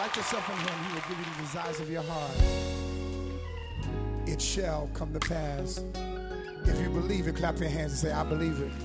Delight yourself in him. He will give you the desires of your heart. It shall come to pass. If you believe it, clap your hands and say, I believe it.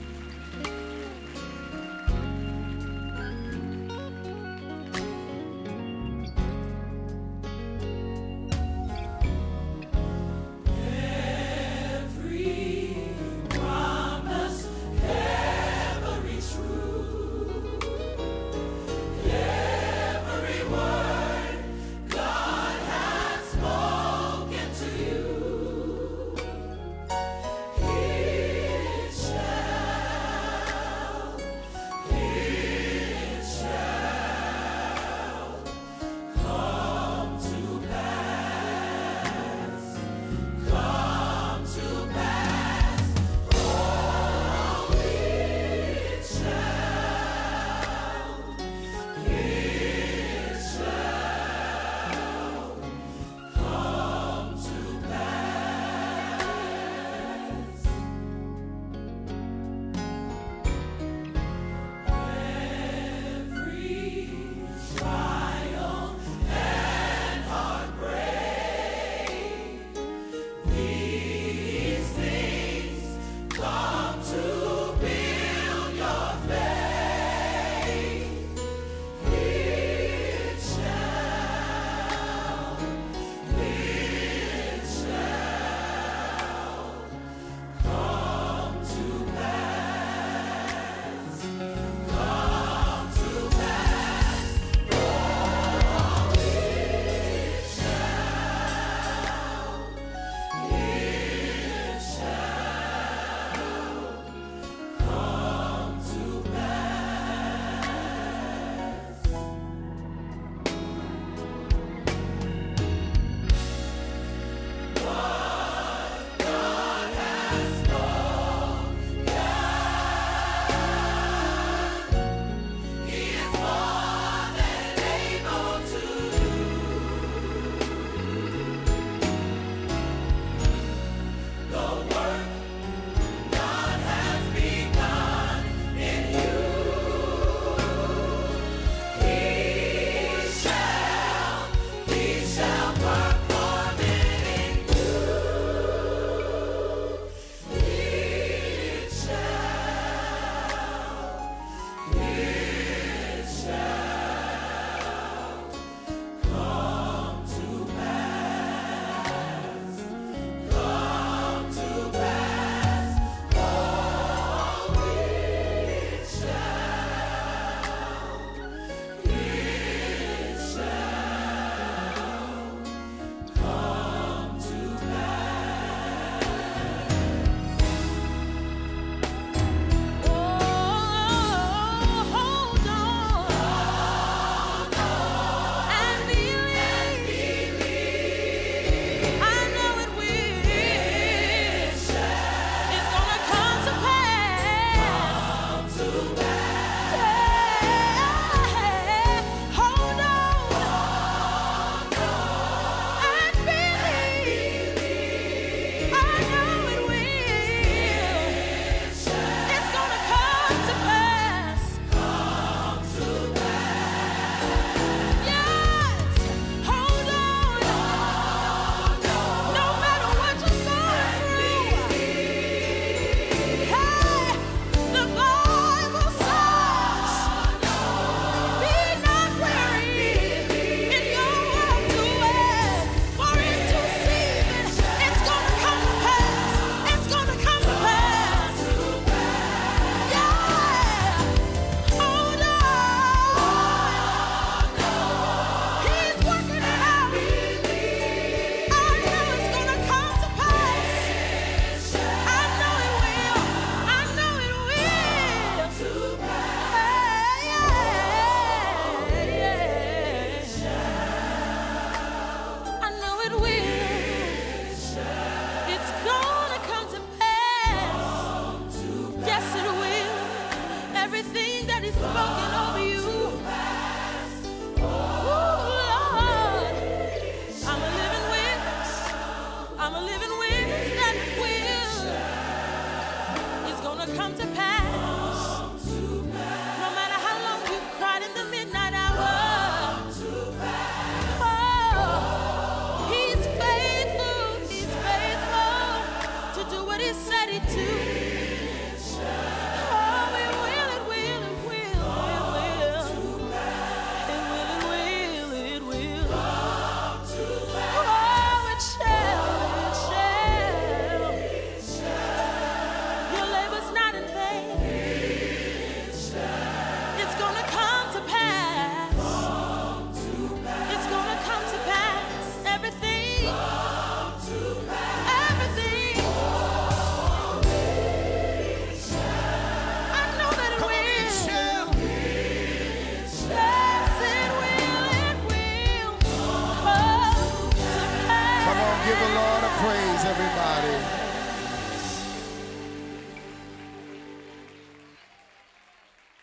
No matter how long you've cried in the midnight hour,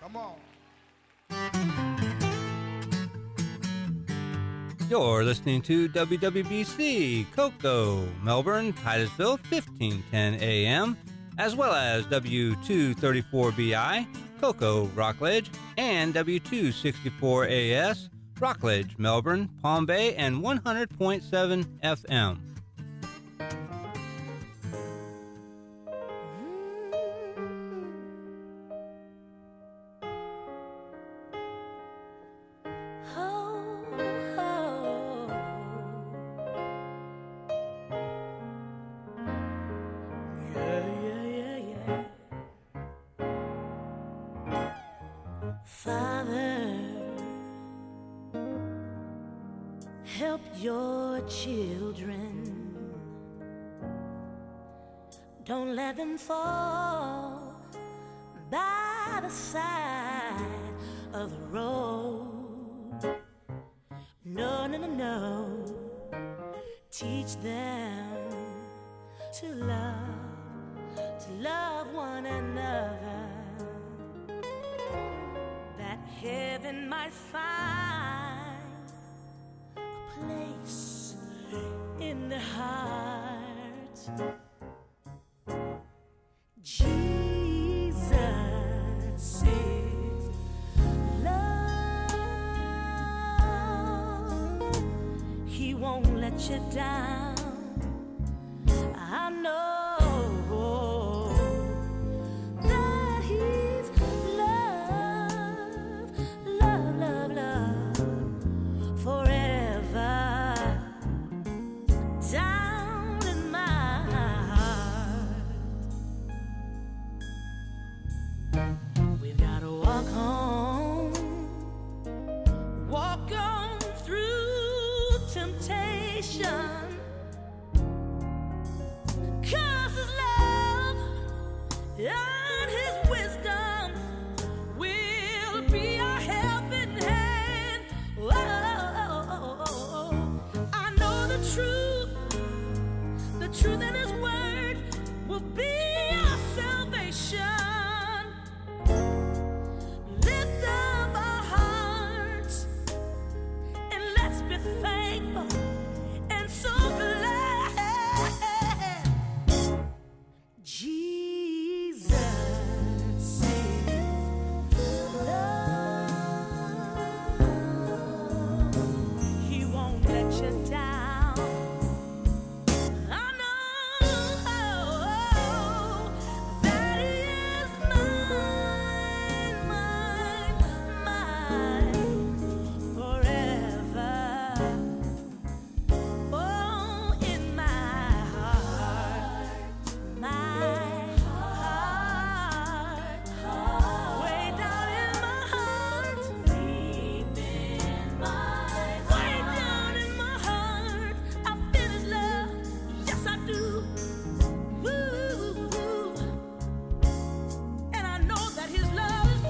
Come on. You're listening to WWBC, Cocoa, Melbourne, Titusville, 1510 AM, as well as W234BI, Cocoa, Rockledge, and W264AS, Rockledge, Melbourne, Palm Bay, and 100.7 FM. Help your children. Don't let them fall by the side of the road. No, no, no, no. Teach them to love one another, that heaven might find place in the heart. Jesus is love. He won't let you down. I know that he's love, love, love, love forever. Down in my heart, we've got to walk on through temptation, 'cause his love and his wisdom will be our helping hand. Whoa, I know the truth in his word will be our salvation. Lift up our hearts and let's be thankful and so glad. Jesus is love. He won't let you down. I know that he is mine forever. Oh, in my heart, way down in my heart, deep in my way down in my heart, I feel his love. Yes, I do. Woo. And I know that his love is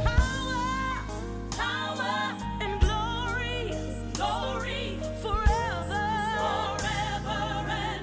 power and glory forever and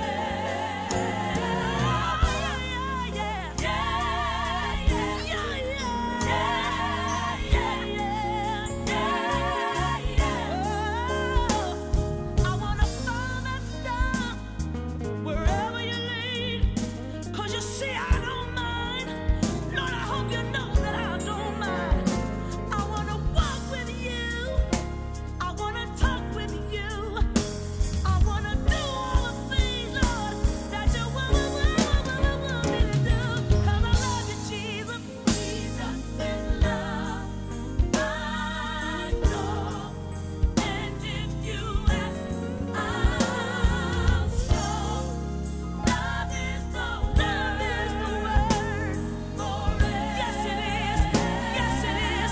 I wanna follow that star wherever you lead, 'cause you see I don't mind. Lord, I hope you know that I don't mind. I wanna walk with you, I wanna talk with you, I wanna do all the things, Lord, that you want me to do. 'Cause I love you, Jesus. Jesus is love, I know. And if you ask, I'll show. Love is the word forever. Yes, it is. Yes, it is.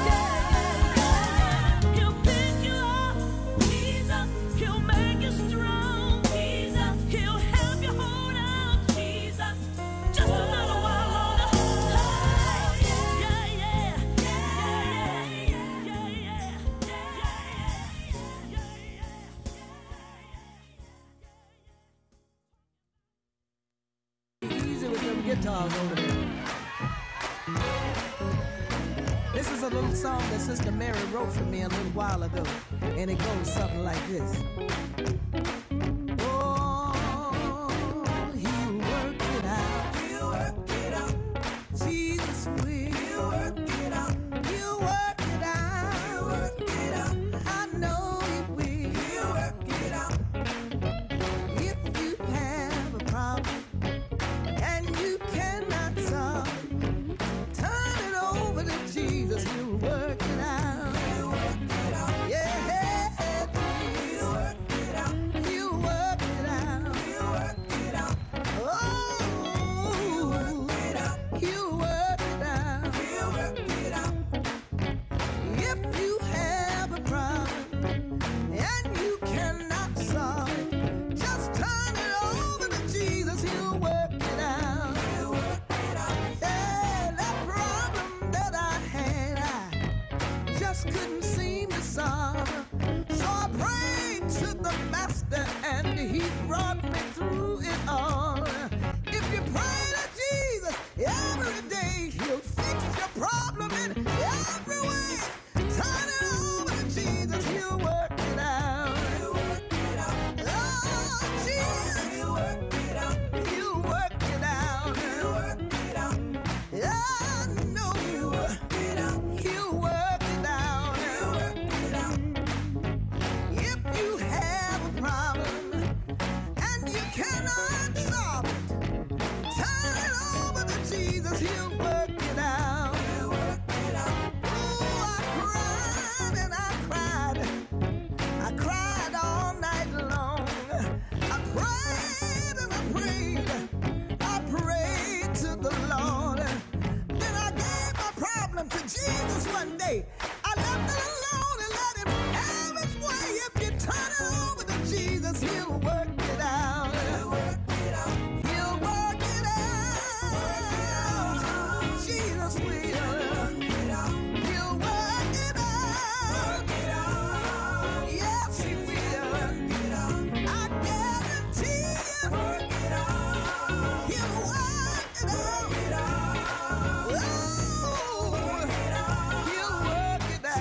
He'll pick you up. Jesus. He'll make you strong. Jesus. He'll help you hold out. Jesus. Just a little while longer. Easy with them guitars over there. a little song that Sister Mary wrote for me a little while ago, and it goes something like this. Oh, he'll work it out. He'll work it out. Jesus will. He'll work it out. He'll work it out. He'll work it out. I know he will. He'll work it out. If you have a problem and you cannot solve it, turn it over to Jesus. He'll work it out. He'll work it out. Yeah, he'll work it out. He'll work it out. He'll work it out. Oh, he'll work it out. He'll work it out. He'll work it out. If you have a problem and you cannot solve it, just turn it over to Jesus. He'll work it out. He'll work it out. Yeah, that problem that I had, I just couldn't seem to solve. So I prayed to the Master and he brought me through it all. If you pray to Jesus every day, he'll fix your problem in every way. Turn it over to Jesus, he'll work it out. He'll work it out. Oh, Jesus, he'll work it out. He'll work it out. He'll work it out. I know he'll work it out. He'll work it out. He'll work it out. If you have a problem and you cannot solve it, turn it over to Jesus, he'll work it out. He'll work it out. Oh, I cried and I cried. I cried all night long. I prayed and I prayed. I prayed to the Lord. Then I gave my problem to Jesus one day. I left it alone and let him have his way. If you turn it over to Jesus, he'll work it out. He'll work it out. He'll work it out. Jesus will. Work it out. He'll work it out. Yes, he will. Work it out. I guarantee you. Work it out. He'll work it out. Oh, he'll work it out.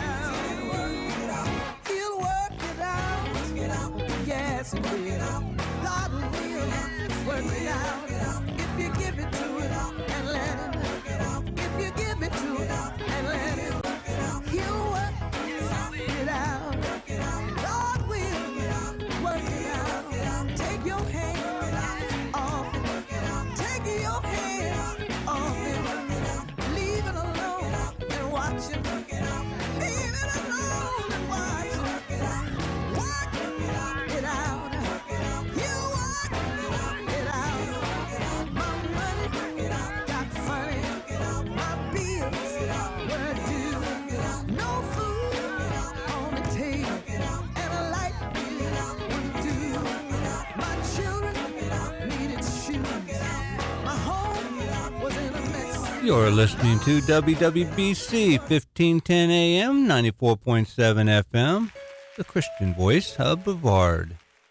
He'll work it out. Yes, he will. God will work it out. If you give it to him and let him. If you give it to him and let him. He'll work it out. God will work it out. Take your hand off him. Take your hand off him. Leave it alone and watch him. Leave it alone and watch him. Work it out. He'll work it out. My money got funny. My bills were due. No food on the table and a light bill would do. My children needed shoes. My home was in a mess. You're listening to WWBC 1510 AM, 94.7 FM, the Christian voice of Brevard.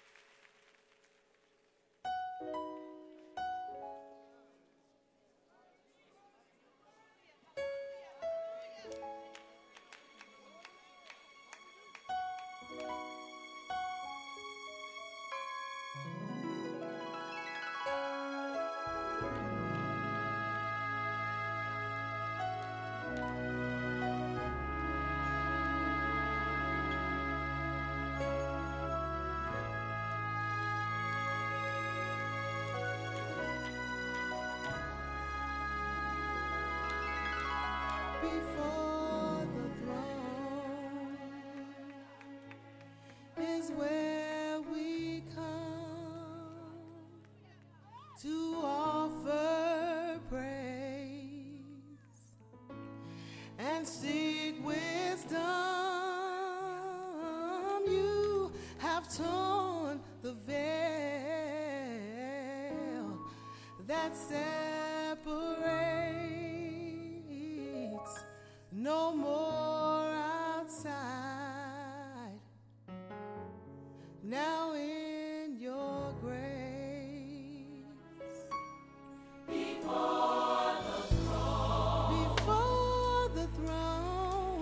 Before the throne is where we come to offer praise and seek wisdom. You have torn the veil that separates. No more outside. Now in your grace. Before the throne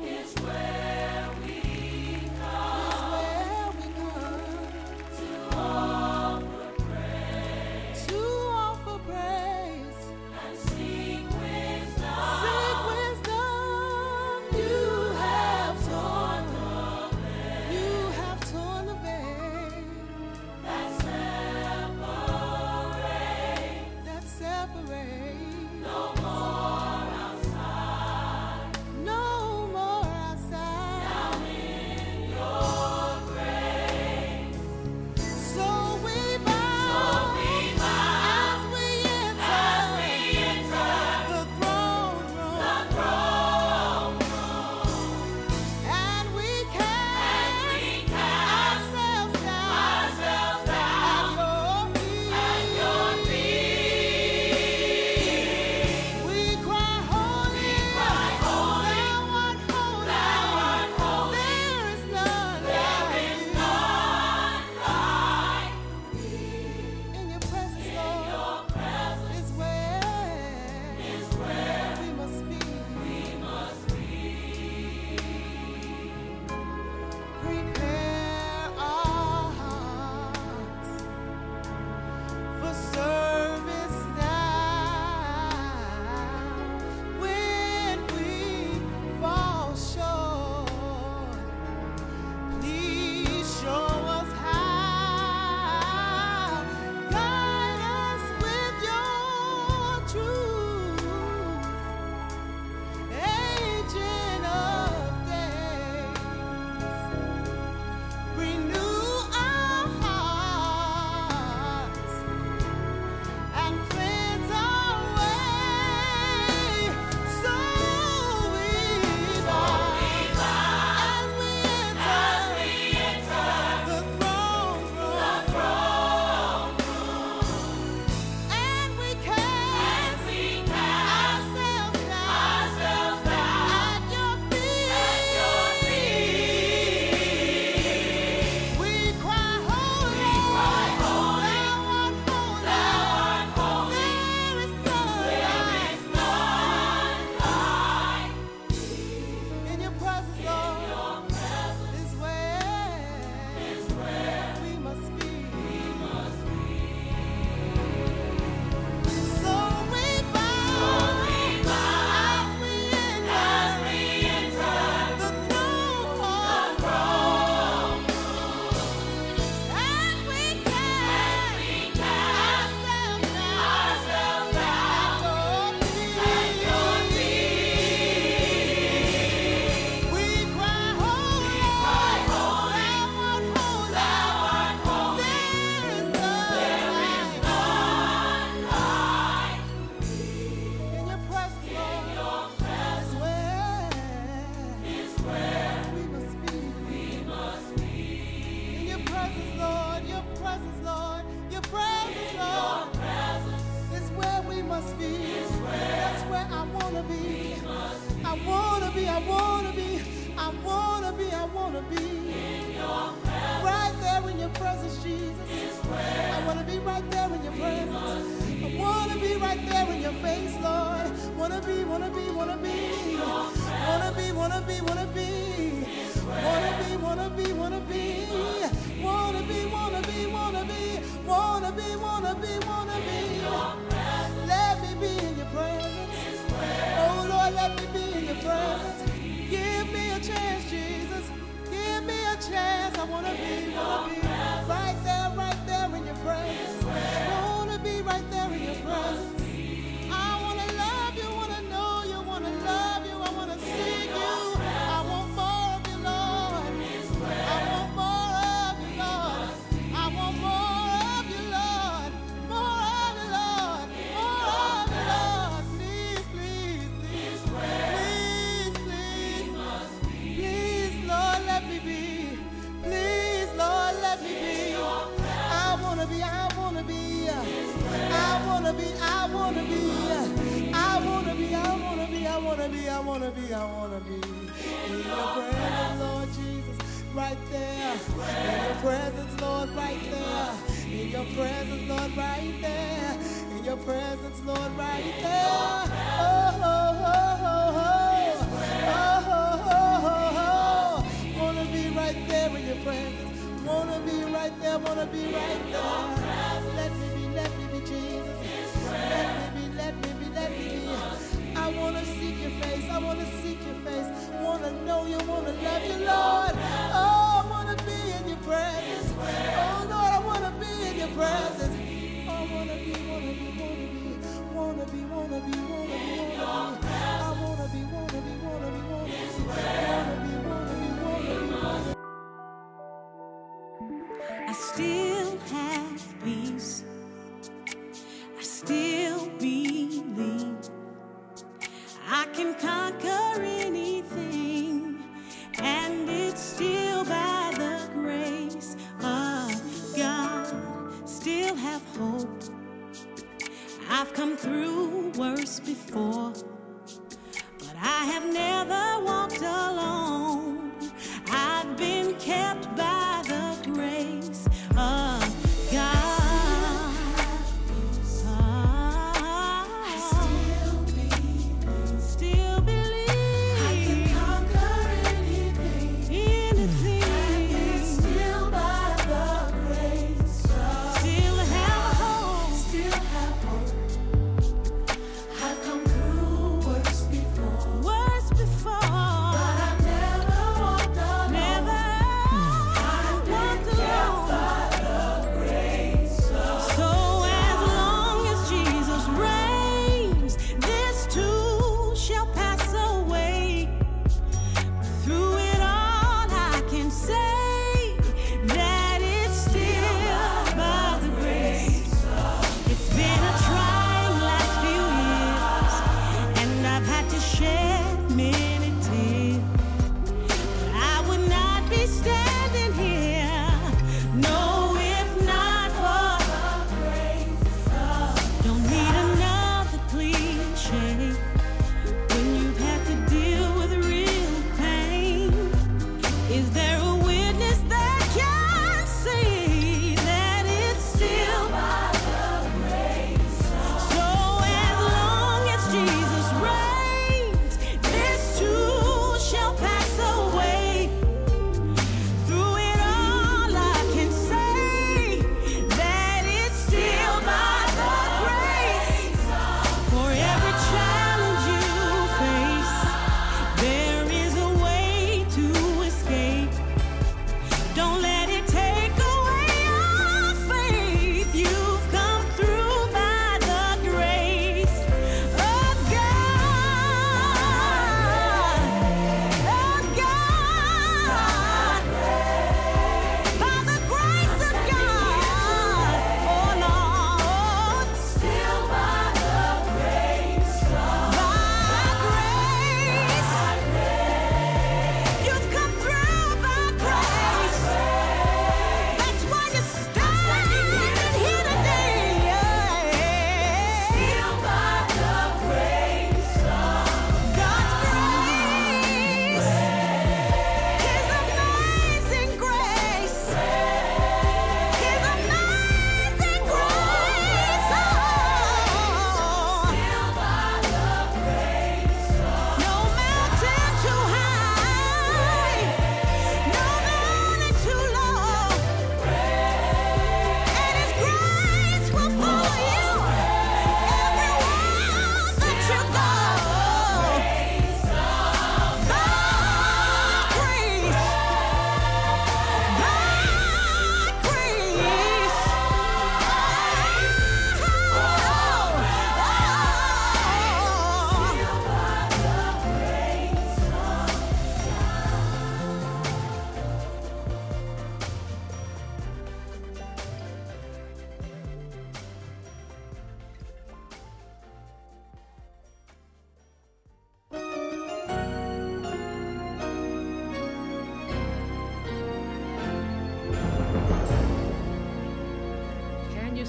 Jesus. I want to be right there in your presence. I want to be right there in your face, Lord. Want to be, want to be, want to be. Want to be, want to be, want to be. Want to be, want to be, want to be. Want to be, want to be, want to be. Want to be, want to be, want to be. Let me be in your presence. Oh Lord, let me be in your presence. Give me a chance, Jesus. Give me a chance. I want to be right there in your presence. I want to be right there in your presence. I want to love you, want to know you, want to love you. I want to seek you. I want more of you, Lord. I want more of you, Lord. I want more of you, Lord. More of you, Lord. More of you, Lord. Please, please, please, please, please, please, Lord, let me be. Please, Lord, let me be. I want to be, I want to be. I want to be, I want to be. I want to be, I want to be, I want to be, I want to be, I want to be. In your presence, Lord Jesus, right there. In your presence, Lord, right there. In your presence, Lord, right there. In your presence, Lord, right there. Oh, oh, oh, oh, oh. Oh, oh, oh, oh. Want to be right there in your presence. Want to be right there, want to be right there. Let me be, Jesus. Let me be, let me be, let me be. I want to seek your face, I want to seek your face. Want to know you, want to love you, Lord. Oh, I want to be in your presence. Oh, Lord, I want to be in your presence. Oh, I want to be, want to be, want to be, want to be, want to be, want to be, want to be. I want to be, want to be, want to be, want to be, want to be, want to be, want to be, want to be. I still have peace. I still believe I can conquer anything, and it's still by the grace of God. Still have hope. I've come through worse before, but I have never walked alone. I've been kept by the grace of God. Still believe I can conquer anything. And still by the grace. Still have hope. Still have hope. I've come through worse before. Worse before.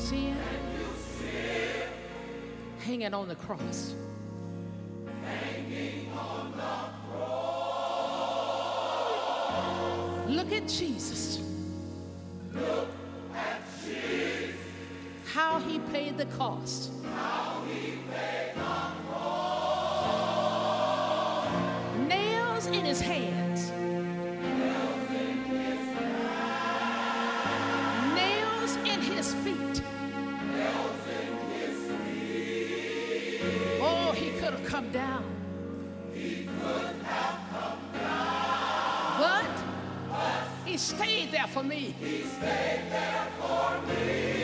sin hanging on the cross. Look at Jesus. How he paid the cost. Nails in his hands. Nails in his feet. Oh, he could have come down. But he stayed there for me. He stayed there for me.